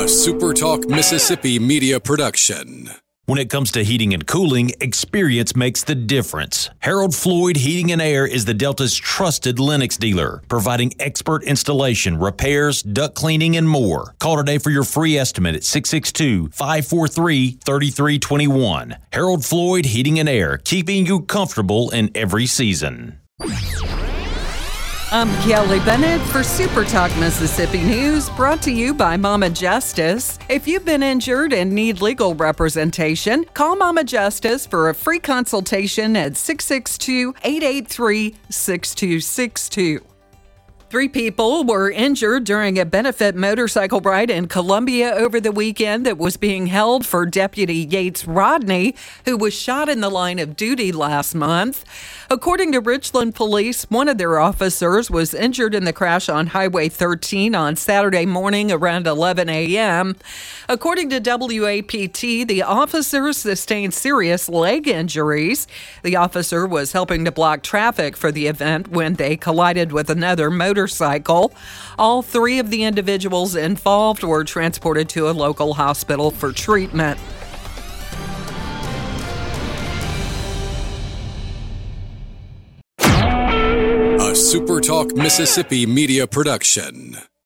A SuperTalk Mississippi media production. When it comes to heating and cooling, experience makes the difference. Harold Floyd Heating and Air is the Delta's trusted Lennox dealer, providing expert installation, repairs, duct cleaning, and more. Call today for your free estimate at 662-543-3321. Harold Floyd Heating and Air, keeping you comfortable in every season. I'm Kelly Bennett for SuperTalk Mississippi News, brought to you by Mama Justice. If you've been injured and need legal representation, call Mama Justice for a free consultation at 662-883-6262. 3 people were injured during a benefit motorcycle ride in Columbia over the weekend that was being held for Deputy Yates Rodney, who was shot in the line of duty last month. According to Richland Police, one of their officers was injured in the crash on Highway 13 on Saturday morning around 11 a.m. According to WAPT, the officer sustained serious leg injuries. The officer was helping to block traffic for the event when they collided with another motorcycle. All 3 of the individuals involved were transported to a local hospital for treatment. A SuperTalk Mississippi media production.